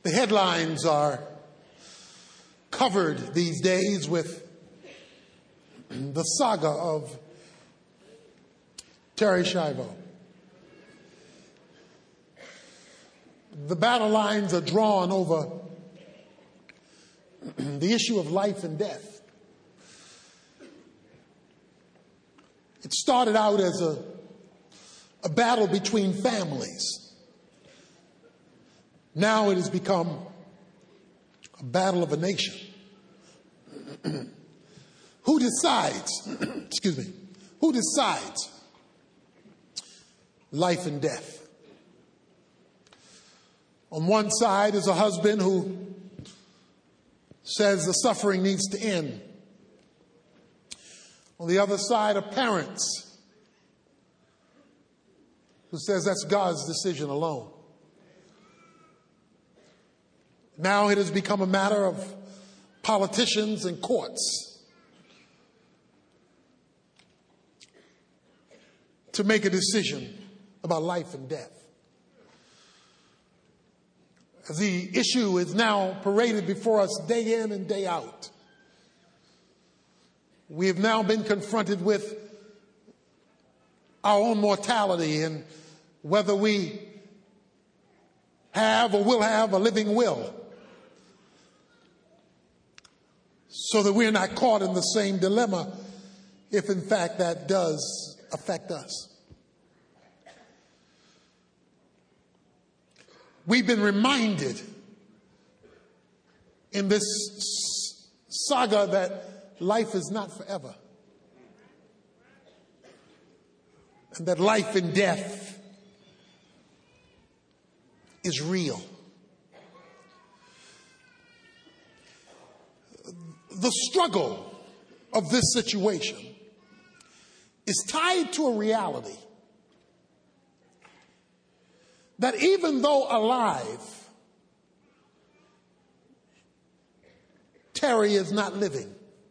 The headlines are covered these days with the saga of Terri Schiavo. The battle lines are drawn over the issue of life and death. It started out as a battle between families. Now it has become a battle of a nation. Who decides, who decides life and death? On one side is a husband who says the suffering needs to end. On the other side are parents who says that's God's decision alone. Now it has become a matter of politicians and courts to make a decision about life and death. The issue is now paraded before us day in and day out. We have now been confronted with our own mortality and whether we have or will have a living will, so that we're not caught in the same dilemma if in fact that does affect us. We've been reminded in this saga that life is not forever, and that life and death is real. The struggle of this situation is tied to a reality that even though alive, Terri is not living.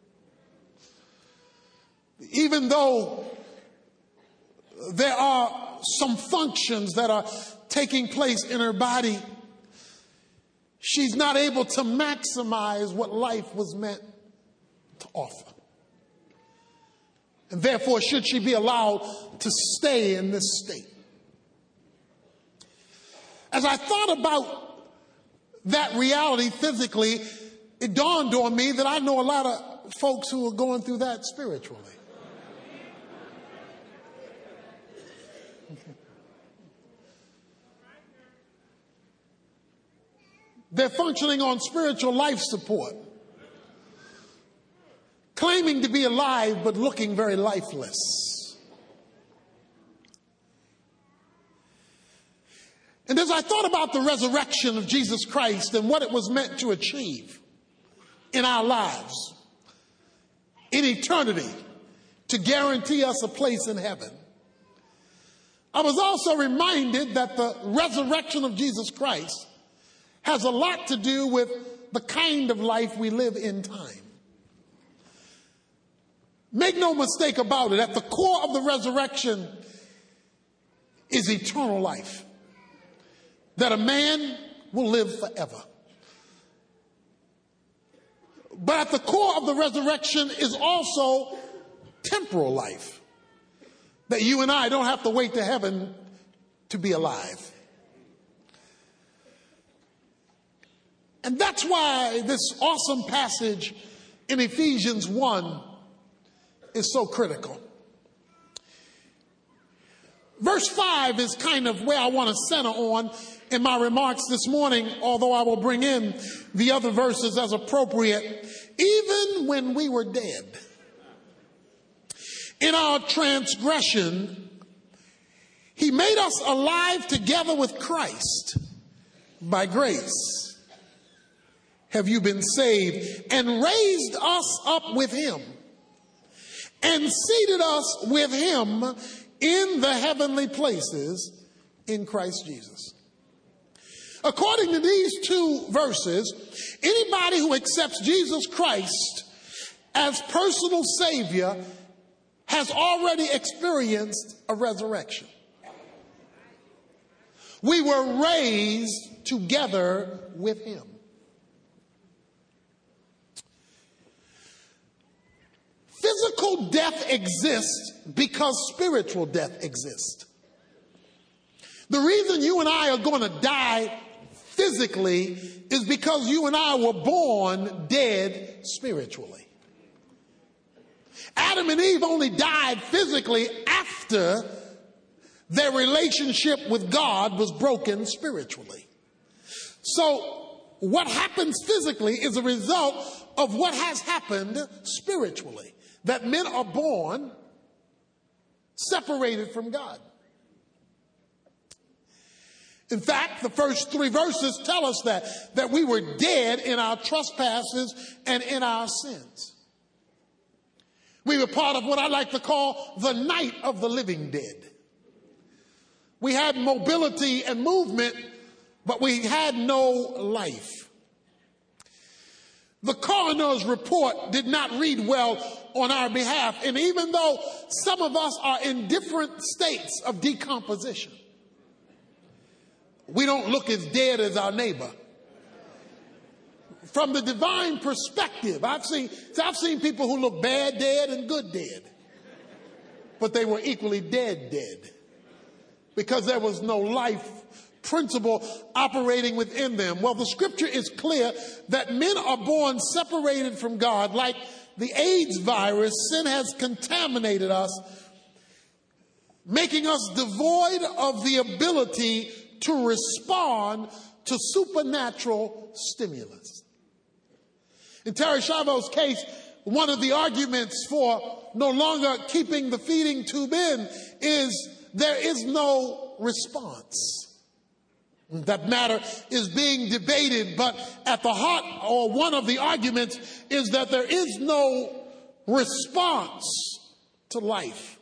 Even though there are some functions that are taking place in her body, she's not able to maximize what life was meant to offer. And therefore, should she be allowed to stay in this state? As I thought about that reality physically, it dawned on me that I know a lot of folks who are going through that spiritually. They're functioning on spiritual life support, claiming to be alive but looking very lifeless. And as I thought about the resurrection of Jesus Christ and what it was meant to achieve in our lives, in eternity, to guarantee us a place in heaven, I was also reminded that the resurrection of Jesus Christ has a lot to do with the kind of life we live in time. Make no mistake about it, at the core of the resurrection is eternal life. That a man will live forever. But at the core of the resurrection is also temporal life. That you and I don't have to wait to heaven to be alive. And that's why this awesome passage in Ephesians 1 is so critical. Verse 5 is kind of where I want to center on in my remarks this morning, although I will bring in the other verses as appropriate. Even when we were dead in our transgression, he made us alive together with Christ. By grace have you been saved, and raised us up with him and seated us with him in the heavenly places in Christ Jesus. According to these two verses, anybody who accepts Jesus Christ as personal Savior has already experienced a resurrection. we were raised together with him. Physical death exists because spiritual death exists. The reason you and I are going to die physically is because you and I were born dead spiritually. Adam and Eve only died physically after their relationship with God was broken spiritually. So what happens physically is a result of what has happened spiritually. That men are born separated from God. In fact, the first 3 verses tell us that we were dead in our trespasses and in our sins. We were part of what I like to call the night of the living dead. We had mobility and movement, but we had no life. The coroner's report did not read well on our behalf, and even though some of us are in different states of decomposition, we don't look as dead as our neighbor. From the divine perspective, I've seen people who look bad dead and good dead, but they were equally dead because there was no life principle operating within them. Well, the scripture is clear that men are born separated from God. Like the AIDS virus, sin has contaminated us, making us devoid of the ability to respond to supernatural stimulus. In Terry Schiavo's case, one of the arguments for no longer keeping the feeding tube in is there is no response. That matter is being debated, but at the heart, or one of the arguments, is that there is no response to life.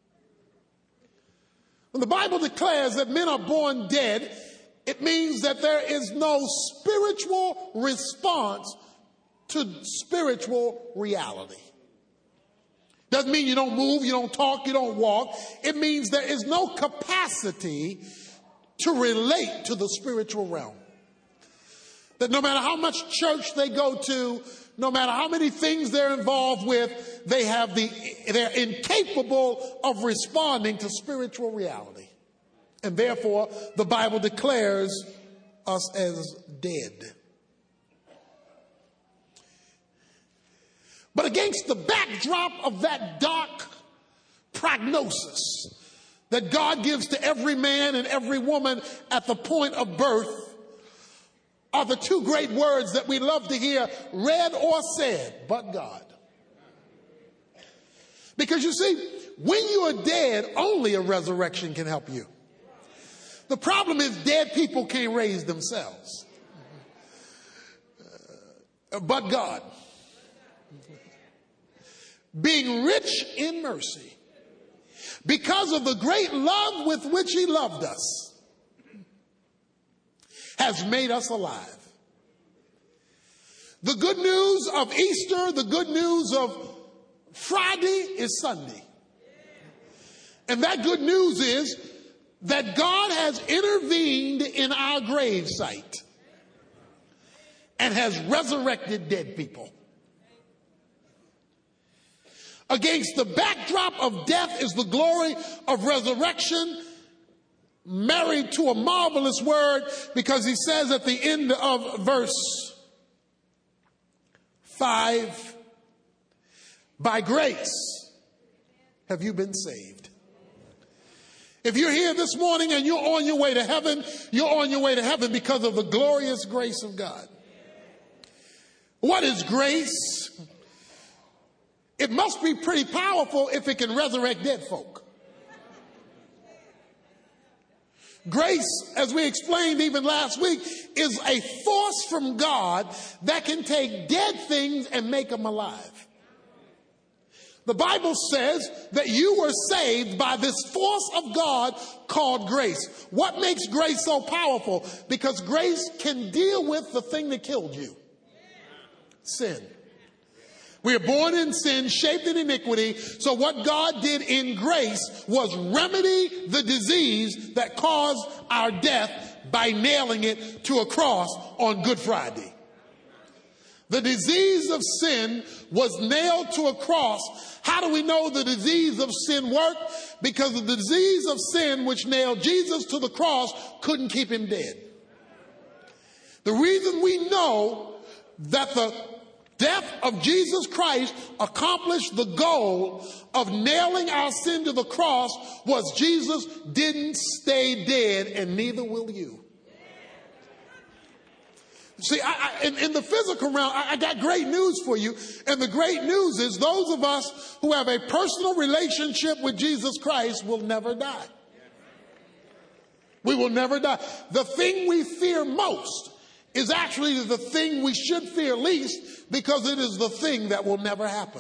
When the Bible declares that men are born dead, it means that there is no spiritual response to spiritual reality. Doesn't mean you don't move, you don't talk, you don't walk. It means there is no capacity to relate to the spiritual realm. That no matter how much church they go to, no matter how many things they're involved with, they're incapable of responding to spiritual reality. And therefore, the Bible declares us as dead. But against the backdrop of that dark prognosis that God gives to every man and every woman at the point of birth are the 2 great words that we love to hear read or said, but God. Because you see, when you are dead, only a resurrection can help you. The problem is dead people can't raise themselves. But God, being rich in mercy, because of the great love with which he loved us, has made us alive. The good news of Easter, the good news of Friday is Sunday. And that good news is that God has intervened in our grave site and has resurrected dead people. Against the backdrop of death is the glory of resurrection, married to a marvelous word, because he says at the end of verse 5, by grace have you been saved. If you're here this morning and you're on your way to heaven, you're on your way to heaven because of the glorious grace of God. What is grace? It must be pretty powerful if it can resurrect dead folk. Grace, as we explained even last week, is a force from God that can take dead things and make them alive. The Bible says that you were saved by this force of God called grace. What makes grace so powerful? Because grace can deal with the thing that killed you, sin. We are born in sin, shaped in iniquity. So what God did in grace was remedy the disease that caused our death by nailing it to a cross on Good Friday. The disease of sin was nailed to a cross. How do we know the disease of sin worked? Because the disease of sin, which nailed Jesus to the cross, couldn't keep him dead. The reason we know that the death of Jesus Christ accomplished the goal of nailing our sin to the cross was Jesus didn't stay dead, and neither will you. See, in the physical realm, I got great news for you. And the great news is those of us who have a personal relationship with Jesus Christ will never die. We will never die. The thing we fear most is actually the thing we should fear least, because it is the thing that will never happen.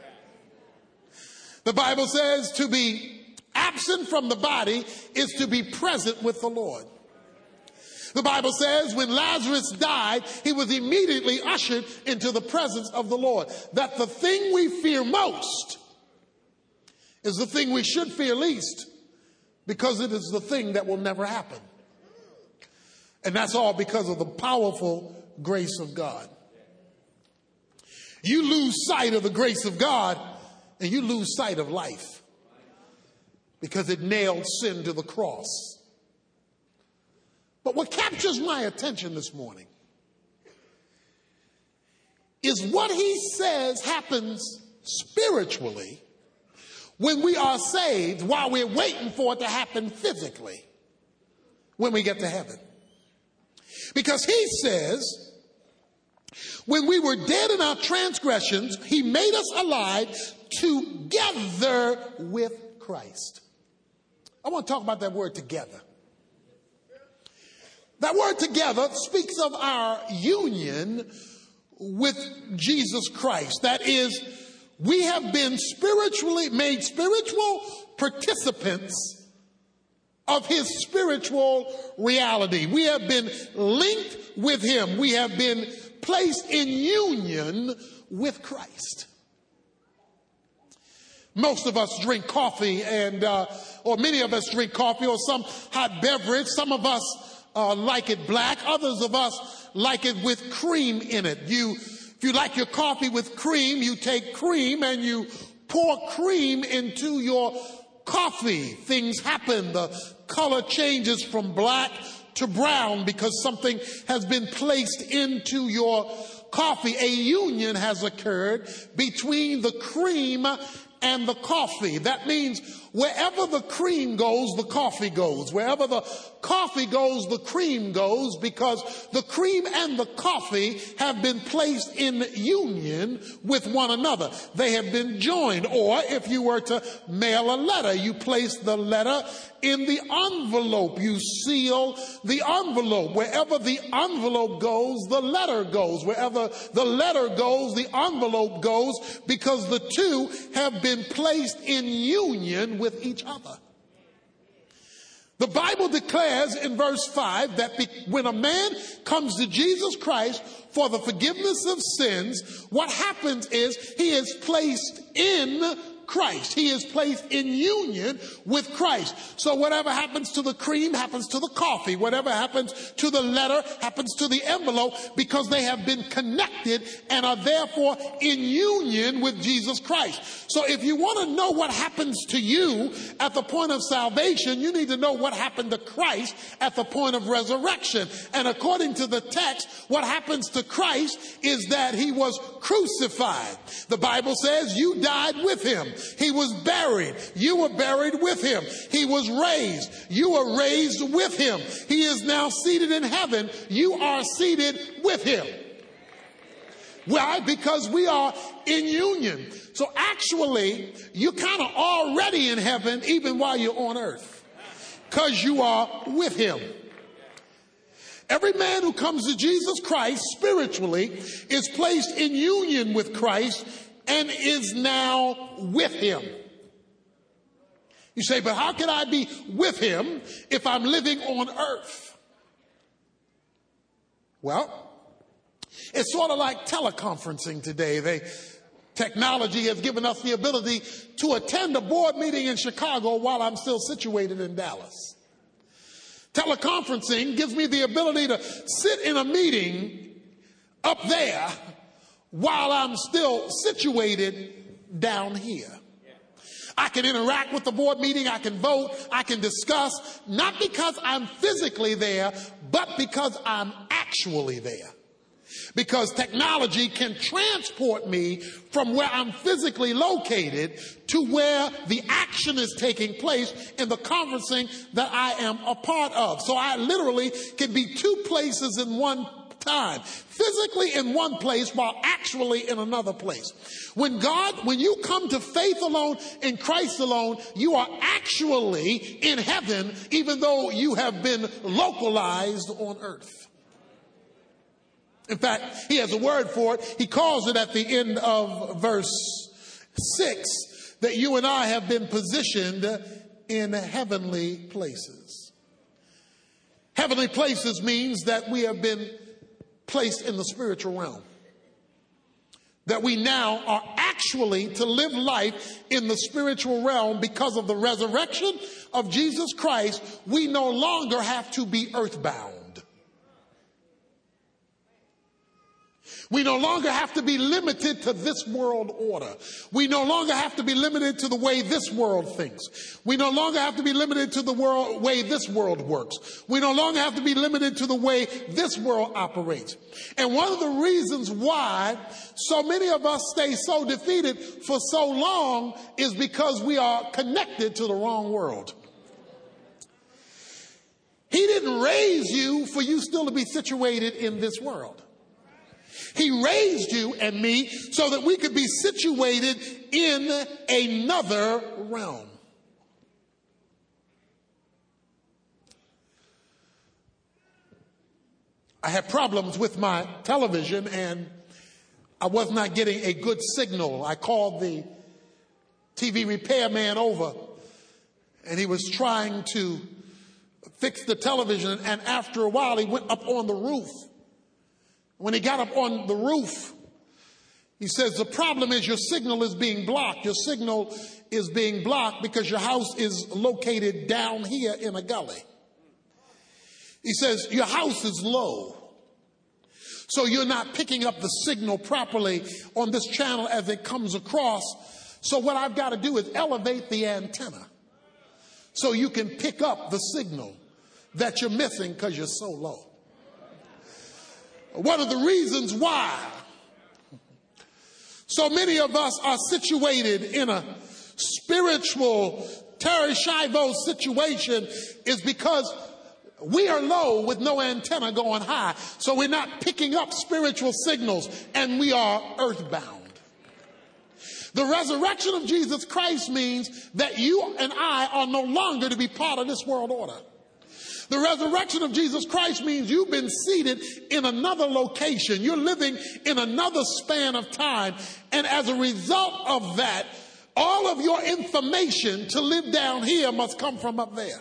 The Bible says to be absent from the body is to be present with the Lord. The Bible says when Lazarus died, he was immediately ushered into the presence of the Lord. That the thing we fear most is the thing we should fear least, because it is the thing that will never happen. And that's all because of the powerful grace of God. You lose sight of the grace of God and you lose sight of life, because it nailed sin to the cross. But what captures my attention this morning is what he says happens spiritually when we are saved, while we're waiting for it to happen physically when we get to heaven. Because he says, when we were dead in our transgressions, he made us alive together with Christ. I want to talk about that word together. That word together speaks of our union with Jesus Christ. That is, we have been spiritually made spiritual participants of his spiritual reality. We have been linked with him. We have been placed in union with Christ. Most of us drink coffee, or many of us drink coffee or some hot beverage. Some of us like it black. Others of us like it with cream in it. If you like your coffee with cream, you take cream and you pour cream into your coffee. Things happen. The color changes from black to brown because something has been placed into your coffee. A union has occurred between the cream and the coffee. That means wherever the cream goes, the coffee goes. Wherever the coffee goes, the cream goes, because the cream and the coffee have been placed in union with one another. They have been joined. Or if you were to mail a letter, you place the letter in the envelope. You seal the envelope. Wherever the envelope goes, the letter goes. Wherever the letter goes, the envelope goes, because the two have been placed in union with each other. The Bible declares in verse 5 that when a man comes to Jesus Christ for the forgiveness of sins, what happens is he is placed in Christ. He is placed in union with Christ. So whatever happens to the cream happens to the coffee. Whatever happens to the letter happens to the envelope, because they have been connected and are therefore in union with Jesus Christ. So if you want to know what happens to you at the point of salvation, you need to know what happened to Christ at the point of resurrection. And according to the text, what happens to Christ is that he was crucified. The Bible says you died with him. He was buried. You were buried with him. He was raised. You were raised with him. He is now seated in heaven. You are seated with him. Why? Because we are in union. So actually, you're kind of already in heaven even while you're on earth, because you are with him. Every man who comes to Jesus Christ spiritually is placed in union with Christ and is now with him. You say, but how can I be with him if I'm living on earth? Well, it's sort of like teleconferencing today. Technology has given us the ability to attend a board meeting in Chicago while I'm still situated in Dallas. Teleconferencing gives me the ability to sit in a meeting up there while I'm still situated down here. I can interact with the board meeting, I can vote, I can discuss, not because I'm physically there, but because I'm actually there. Because technology can transport me from where I'm physically located to where the action is taking place in the conferencing that I am a part of. So I literally can be two places in one time, physically in one place while actually in another place. When you come to faith alone in Christ alone, you are actually in heaven, even though you have been localized on earth. In fact, he has a word for it. He calls it at the end of verse 6 that you and I have been positioned in heavenly places. Heavenly places means that we have been placed in the spiritual realm. That we now are actually to live life in the spiritual realm because of the resurrection of Jesus Christ. We no longer have to be earthbound. We no longer have to be limited to this world order. We no longer have to be limited to the way this world thinks. We no longer have to be limited to the way this world works. We no longer have to be limited to the way this world operates. And one of the reasons why so many of us stay so defeated for so long is because we are connected to the wrong world. He didn't raise you for you still to be situated in this world. He raised you and me so that we could be situated in another realm. I had problems with my television and I was not getting a good signal. I called the TV repairman over and he was trying to fix the television, and after a while he went up on the roof. When he got up on the roof, he says, the problem is your signal is being blocked. Your signal is being blocked because your house is located down here in a gully. He says, your house is low. So you're not picking up the signal properly on this channel as it comes across. So what I've got to do is elevate the antenna so you can pick up the signal that you're missing because you're so low. One of the reasons why so many of us are situated in a spiritual Terry Schiavo situation is because we are low with no antenna going high. So we're not picking up spiritual signals and we are earthbound. The resurrection of Jesus Christ means that you and I are no longer to be part of this world order. The resurrection of Jesus Christ means you've been seated in another location. You're living in another span of time. And as a result of that, all of your information to live down here must come from up there.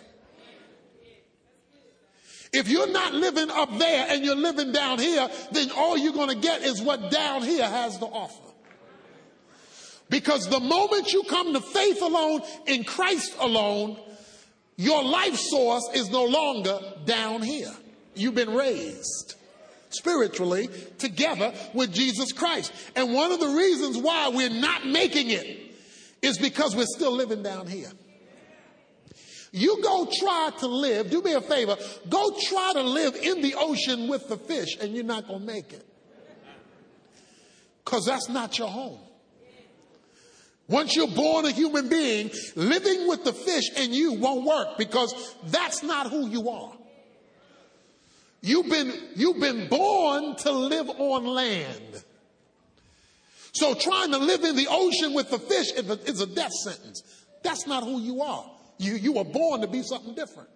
If you're not living up there and you're living down here, then all you're going to get is what down here has to offer. Because the moment you come to faith alone, in Christ alone, your life source is no longer down here. You've been raised spiritually together with Jesus Christ. And one of the reasons why we're not making it is because we're still living down here. You go try to live, do me a favor, go try to live in the ocean with the fish and you're not going to make it. Because that's not your home. Once you're born a human being, living with the fish and you won't work because that's not who you are. You've been born to live on land. So trying to live in the ocean with the fish is a death sentence. That's not who you are. You were born to be something different.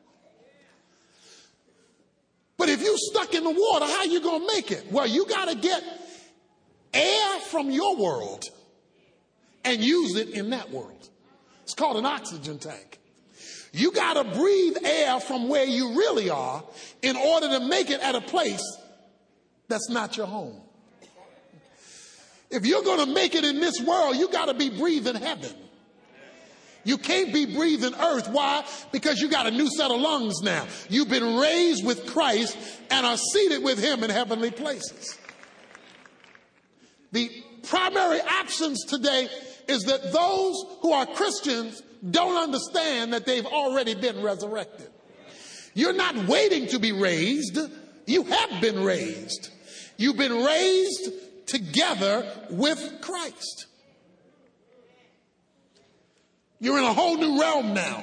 But if you're stuck in the water, how are you going to make it? Well, you got to get air from your world and use it in that world. It's called an oxygen tank. You got to breathe air from where you really are in order to make it at a place that's not your home. If you're going to make it in this world, you got to be breathing heaven. You can't be breathing earth. Why? Because you got a new set of lungs now. You've been raised with Christ and are seated with him in heavenly places. The primary absence today is that those who are Christians don't understand that they've already been resurrected. You're not waiting to be raised. You have been raised. You've been raised together with Christ. You're in a whole new realm now.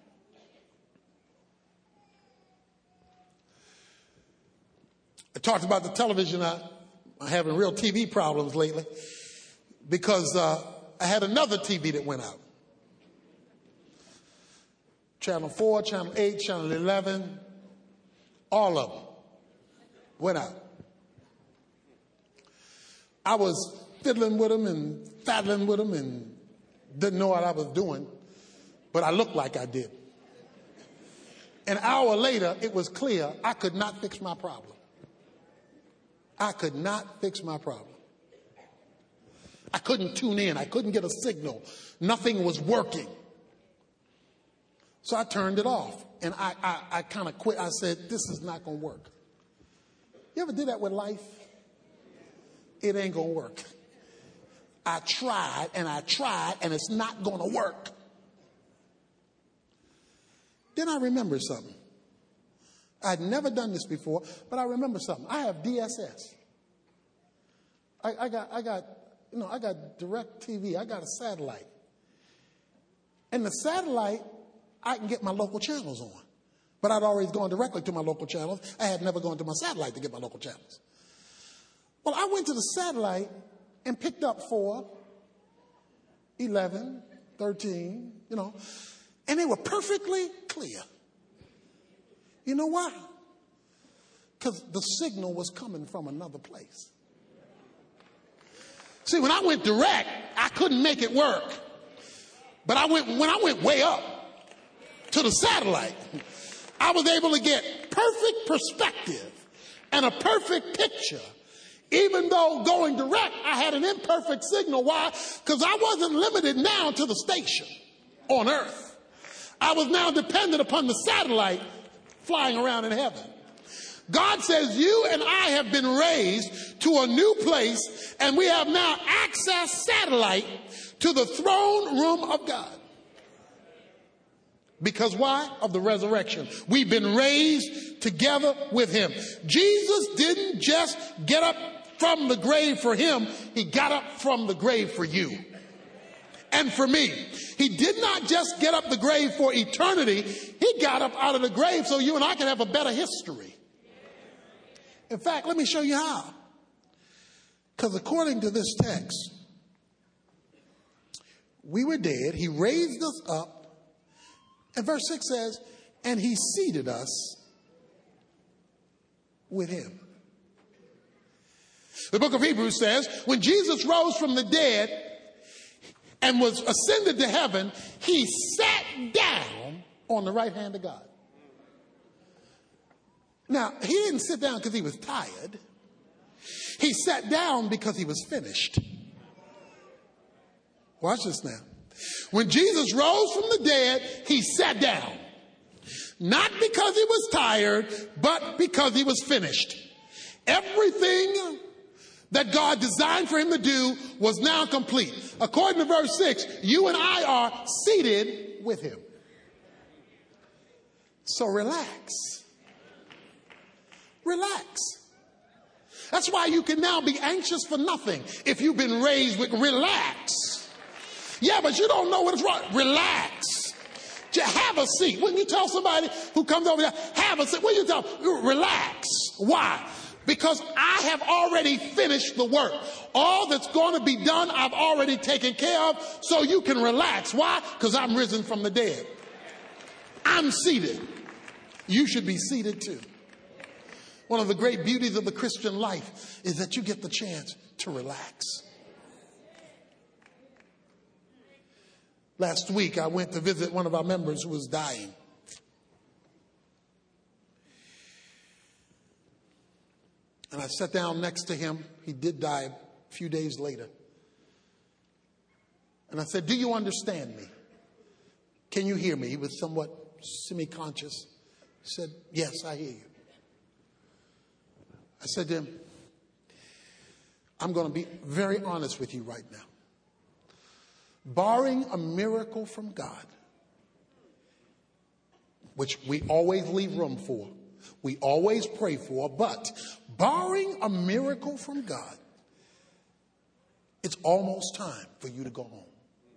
I talked about the television. I'm having real TV problems lately because I had another TV that went out. Channel 4, Channel 8, Channel 11, all of them went out. I was fiddling with them and faddling with them and didn't know what I was doing, but I looked like I did. An hour later, it was clear I could not fix my problem. I could not fix my problem. I couldn't tune in. I couldn't get a signal. Nothing was working. So I turned it off, and I kind of quit. I said, this is not going to work. You ever did that with life? It ain't going to work. I tried, and it's not going to work. Then I remembered something. I'd never done this before, but I remember something. I have DSS. I got direct TV. I got a satellite. And the satellite, I can get my local channels on. But I'd always gone directly to my local channels. I had never gone to my satellite to get my local channels. Well, I went to the satellite and picked up 4, 11, 13, and they were perfectly clear. You know why? Because the signal was coming from another place. See, when I went direct, I couldn't make it work. But when I went way up to the satellite, I was able to get perfect perspective and a perfect picture. Even though going direct, I had an imperfect signal. Why? Because I wasn't limited now to the station on earth. I was now dependent upon the satellite flying around in heaven. God says you and I have been raised to a new place, and we have now access satellite to the throne room of God. Because why? Of the resurrection. We've been raised together with him. Jesus didn't just get up from the grave for him. He got up from the grave for you and for me. He did not just get up the grave for eternity. He got up out of the grave so you and I can have a better history. In fact, let me show you how. Because according to this text, we were dead. He raised us up. And verse 6 says, and he seated us with him. The book of Hebrews says, when Jesus rose from the dead and was ascended to heaven, he sat down on the right hand of God. Now, he didn't sit down because he was tired. He sat down because he was finished. Watch this now. When Jesus rose from the dead, he sat down. Not because he was tired, but because he was finished. Everything that God designed for him to do was now complete. According to verse 6, you and I are seated with him. So relax. Relax. That's why you can now be anxious for nothing if you've been raised with relax. Yeah, but you don't know what is wrong. Relax. Have a seat. Wouldn't you tell somebody who comes over there, have a seat? What do you tell them? Relax. Why? Because I have already finished the work. All that's going to be done, I've already taken care of, so you can relax. Why? Because I'm risen from the dead. I'm seated. You should be seated too. One of the great beauties of the Christian life is that you get the chance to relax. Last week, I went to visit one of our members who was dying. And I sat down next to him. He did die a few days later. And I said, do you understand me? Can you hear me? He was somewhat semi-conscious. He said, yes, I hear you. I said to him, I'm going to be very honest with you right now. Barring a miracle from God, which we always leave room for, we always pray for, but barring a miracle from God, it's almost time for you to go home.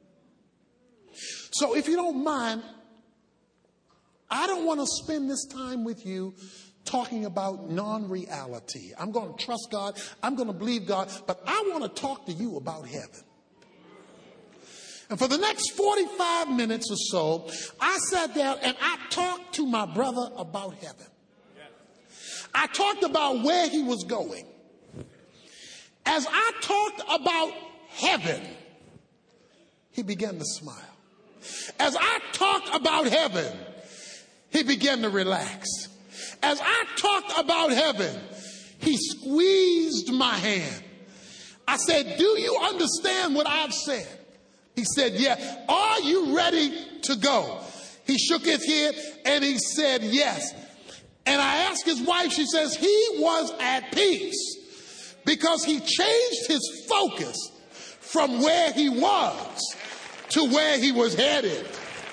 So if you don't mind, I don't want to spend this time with you talking about non-reality. I'm going to trust God. I'm going to believe God. But I want to talk to you about heaven. And for the next 45 minutes or so, I sat down and I talked to my brother about heaven. I talked about where he was going. As I talked about heaven, he began to smile. As I talked about heaven, he began to relax. As I talked about heaven, he squeezed my hand. I said, do you understand what I've said? He said, yeah. Are you ready to go? He shook his head and he said, yes. And I asked his wife, she says, he was at peace because he changed his focus from where he was to where he was headed.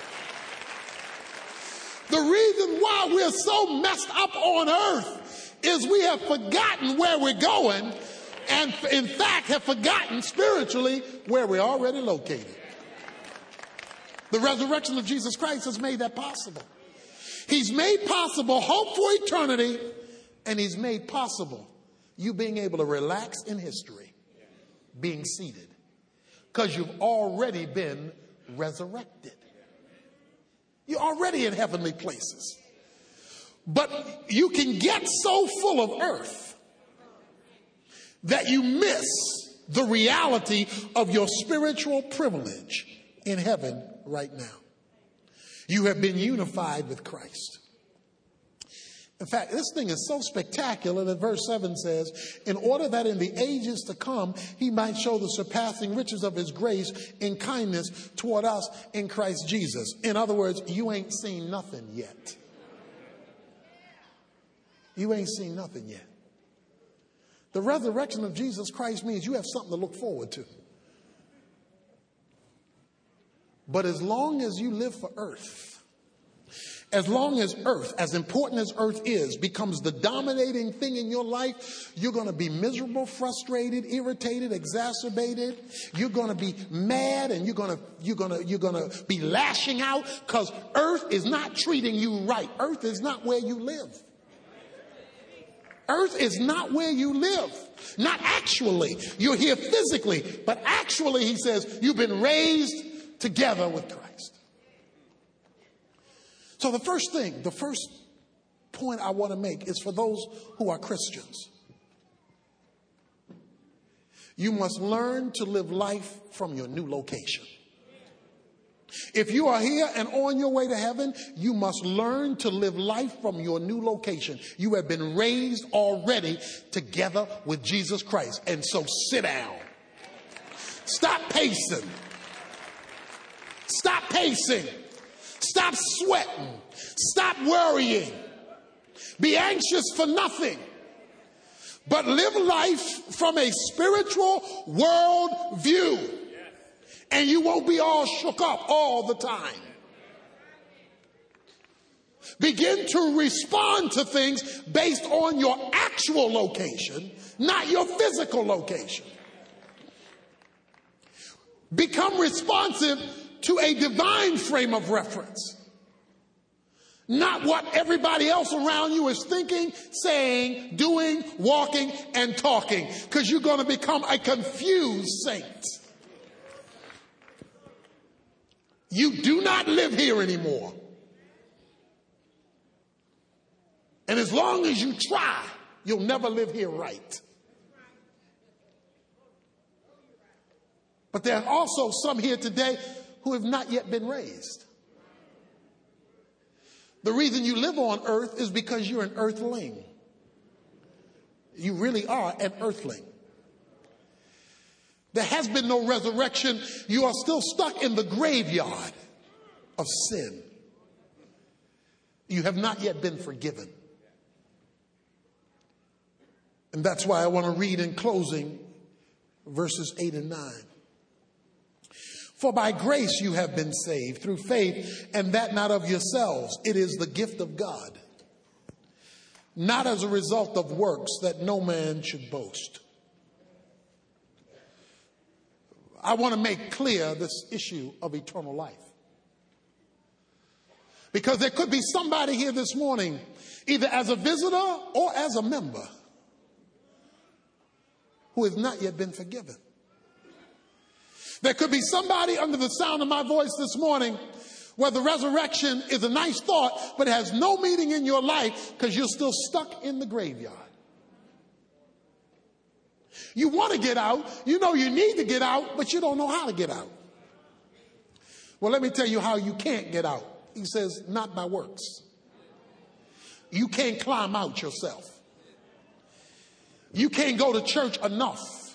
The reason why we're so messed up on earth is we have forgotten where we're going and in fact have forgotten spiritually where we're already located. The resurrection of Jesus Christ has made that possible. He's made possible hope for eternity, and he's made possible you being able to relax in history, being seated, because you've already been resurrected. You're already in heavenly places. But you can get so full of earth that you miss the reality of your spiritual privilege in heaven right now. You have been unified with Christ. In fact, this thing is so spectacular that verse 7 says, in order that in the ages to come, he might show the surpassing riches of his grace in kindness toward us in Christ Jesus. In other words, you ain't seen nothing yet. You ain't seen nothing yet. The resurrection of Jesus Christ means you have something to look forward to. But as long as you live for earth, as long as earth, as important as earth is, becomes the dominating thing in your life, you're going to be miserable, frustrated, irritated, exacerbated. You're going to be mad and you're going to be lashing out because earth is not treating you right. Earth is not where you live. Earth is not where you live. Not actually. You're here physically, but actually, he says, you've been raised together with Christ. So the first point I want to make is for those who are Christians. You must learn to live life from your new location. If you are here and on your way to heaven, you must learn to live life from your new location. You have been raised already together with Jesus Christ. And so sit down. Stop pacing. Stop pacing. Stop sweating. Stop worrying. Be anxious for nothing. But live life from a spiritual world view. And you won't be all shook up all the time. Begin to respond to things based on your actual location, not your physical location. Become responsive to a divine frame of reference. Not what everybody else around you is thinking, saying, doing, walking, and talking. Because you're going to become a confused saint. You do not live here anymore. And as long as you try, you'll never live here right. But there are also some here today who have not yet been raised. The reason you live on earth is because you're an earthling. You really are an earthling. there has been no resurrection, you are still stuck in the graveyard of sin. You have not yet been forgiven. And that's why I want to read in closing verses 8 and 9. For by grace you have been saved through faith, and that not of yourselves. It is the gift of God, not as a result of works, that no man should boast. I want to make clear this issue of eternal life. Because there could be somebody here this morning, either as a visitor or as a member, who has not yet been forgiven. There could be somebody under the sound of my voice this morning where the resurrection is a nice thought, but it has no meaning in your life because you're still stuck in the graveyard. You want to get out, you know you need to get out, but you don't know how to get out. Well, let me tell you how you can't get out. He says, not by works. You can't climb out yourself. You can't go to church enough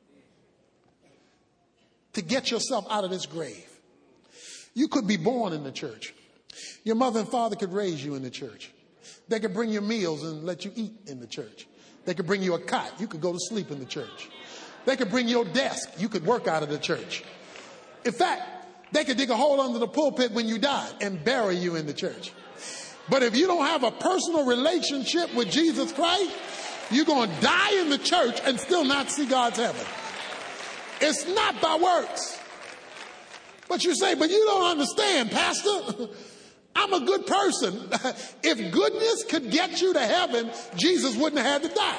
to get yourself out of this grave. You could be born in the church. Your mother and father could raise you in the church. They could bring you meals and let you eat in the church. They could bring you a cot. You could go to sleep in the church. They could bring you a desk. You could work out of the church. In fact, they could dig a hole under the pulpit when you died and bury you in the church. But if you don't have a personal relationship with Jesus Christ, you're going to die in the church and still not see God's heaven. It's not by works. But you say, but you don't understand, Pastor. I'm a good person. If goodness could get you to heaven, Jesus wouldn't have had to die.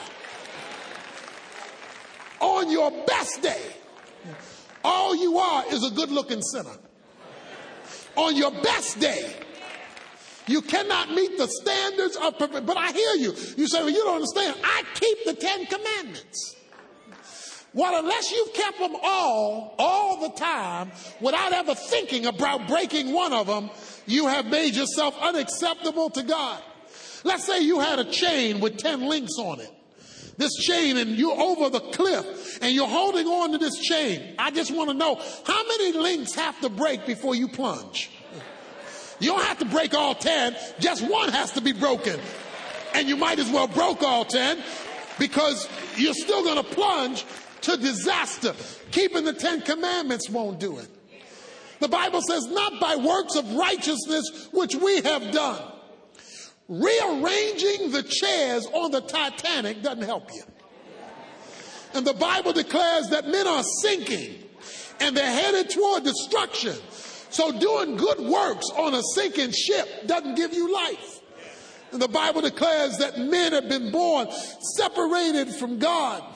On your best day, all you are is a good-looking sinner. On your best day, you cannot meet the standards of perfection. But I hear you. You say, well, you don't understand. I keep the 10 Commandments. Well, unless you've kept them all the time, without ever thinking about breaking one of them, you have made yourself unacceptable to God. Let's say you had a chain with 10 links on it. This chain, and you're over the cliff and you're holding on to this chain. I just want to know, how many links have to break before you plunge? You don't have to break all 10. Just one has to be broken. And you might as well broke all 10 because you're still going to plunge to disaster. Keeping the 10 Commandments won't do it. The Bible says, not by works of righteousness which we have done. Rearranging the chairs on the Titanic doesn't help you. And the Bible declares that men are sinking and they're headed toward destruction. So doing good works on a sinking ship doesn't give you life. And the Bible declares that men have been born separated from God.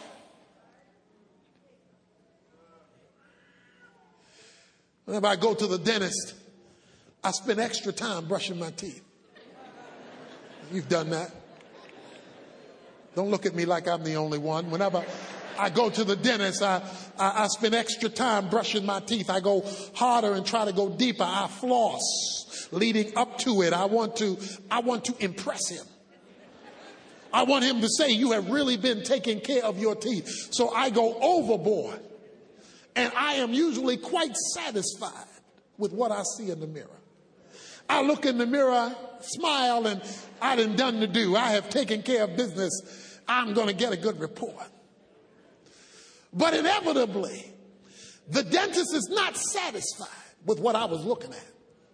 Whenever I go to the dentist, I spend extra time brushing my teeth. You've done that. Don't look at me like I'm the only one. Whenever I go to the dentist, I spend extra time brushing my teeth. I go harder and try to go deeper. I floss leading up to it. I want to impress him. I want him to say, you have really been taking care of your teeth. So I go overboard. And I am usually quite satisfied with what I see in the mirror. I look in the mirror, smile, and I done to do. I have taken care of business. I'm going to get a good report. But inevitably, the dentist is not satisfied with what I was looking at.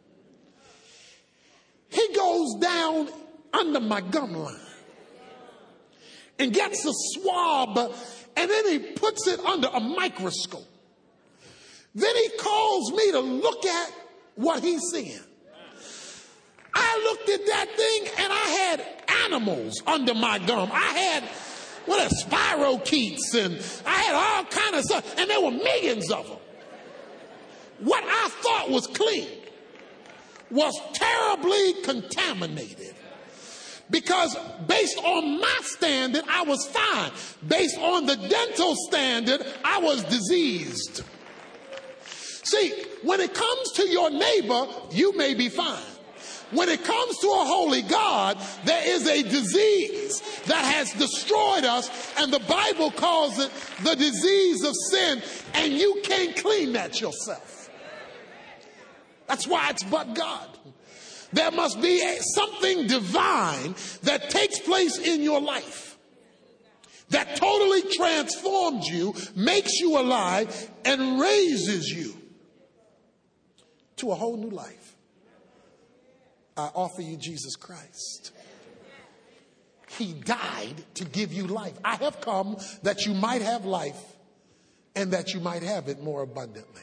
He goes down under my gum line and gets a swab, and then he puts it under a microscope. Then he calls me to look at what he's seeing. I looked at that thing and I had animals under my gum. I had spirochetes, and I had all kind of stuff, and there were millions of them. What I thought was clean was terribly contaminated. Because based on my standard, I was fine. Based on the dental standard, I was diseased. See, when it comes to your neighbor, you may be fine. when it comes to a holy God, there is a disease that has destroyed us, and the Bible calls it the disease of sin, and you can't clean that yourself. That's why it's but God. There must be something divine that takes place in your life that totally transforms you, makes you alive, and raises you to a whole new life. I offer you Jesus Christ. He died to give you life. I have come that you might have life and that you might have it more abundantly.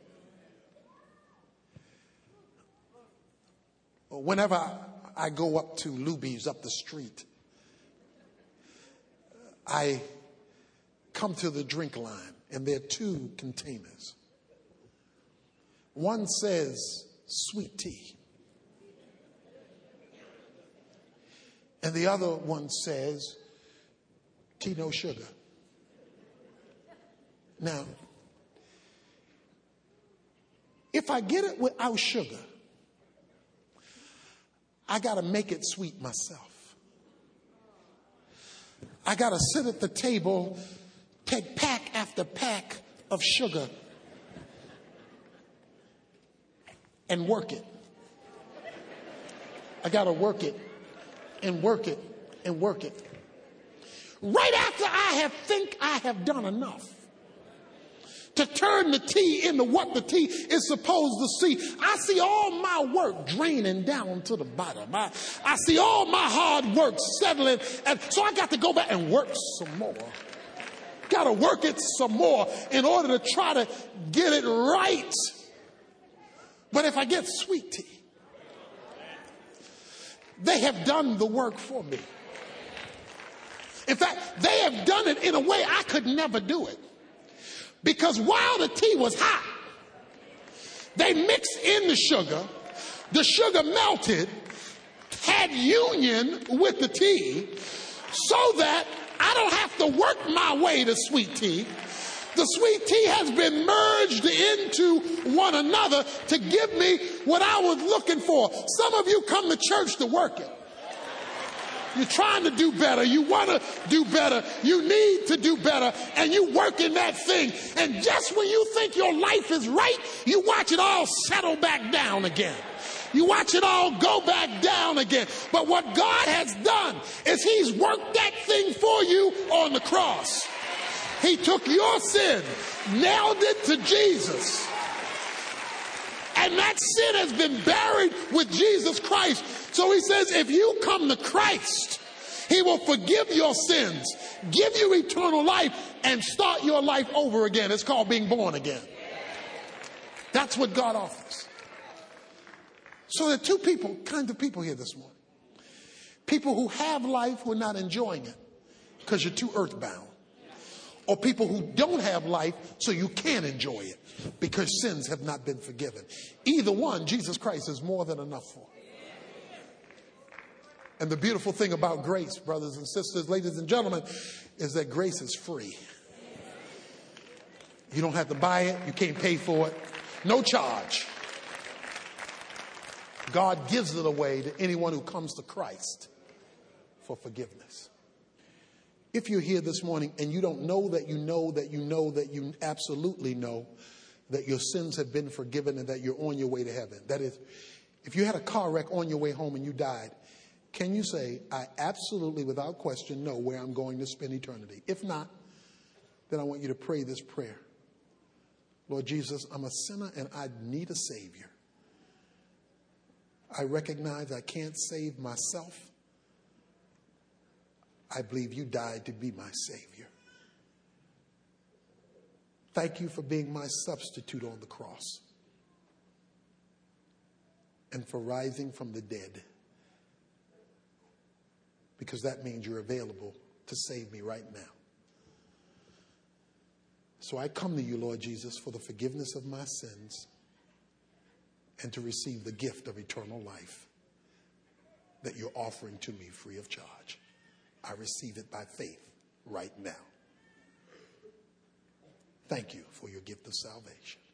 Whenever I go up to Luby's up the street, I come to the drink line, and there are two containers. One says sweet tea, and the other one says tea no sugar. Now, if I get it without sugar, I got to make it sweet myself. I got to sit at the table, take pack after pack of sugar and work it. I got to work it and work it and work it. Right after I think I have done enough to turn the tea into what the tea is supposed to see, I see all my work draining down to the bottom. I see all my hard work settling, and so I got to go back and work some more. Got to work it some more in order to try to get it right. But if I get sweet tea, they have done the work for me. In fact, they have done it in a way I could never do it. Because while the tea was hot, they mixed in the sugar melted, had union with the tea, so that I don't have to work my way to sweet tea. The sweet tea has been merged into one another to give me what I was looking for. Some of you come to church to work it. You're trying to do better. You want to do better. You need to do better. And you work in that thing. And just when you think your life is right, you watch it all settle back down again. You watch it all go back down again. But what God has done is he's worked that thing for you on the cross. He took your sin, nailed it to Jesus. And that sin has been buried with Jesus Christ. So he says, if you come to Christ, he will forgive your sins, give you eternal life, and start your life over again. It's called being born again. That's what God offers. So there are two kinds of people here this morning. People who have life who are not enjoying it because you're too earthbound. Or people who don't have life so you can't enjoy it because sins have not been forgiven. Either one, Jesus Christ is more than enough for. And the beautiful thing about grace, brothers and sisters, ladies and gentlemen, is that grace is free. You don't have to buy it. You can't pay for it. No charge. God gives it away to anyone who comes to Christ for forgiveness. If you're here this morning and you don't know that you know that you know that you absolutely know that your sins have been forgiven and that you're on your way to heaven. That is, if you had a car wreck on your way home and you died, can you say, I absolutely, without question, know where I'm going to spend eternity? If not, then I want you to pray this prayer. Lord Jesus, I'm a sinner and I need a Savior. I recognize I can't save myself. I believe you died to be my Savior. Thank you for being my substitute on the cross and for rising from the dead, because that means you're available to save me right now. So I come to you, Lord Jesus, for the forgiveness of my sins and to receive the gift of eternal life that you're offering to me free of charge. I receive it by faith right now. Thank you for your gift of salvation.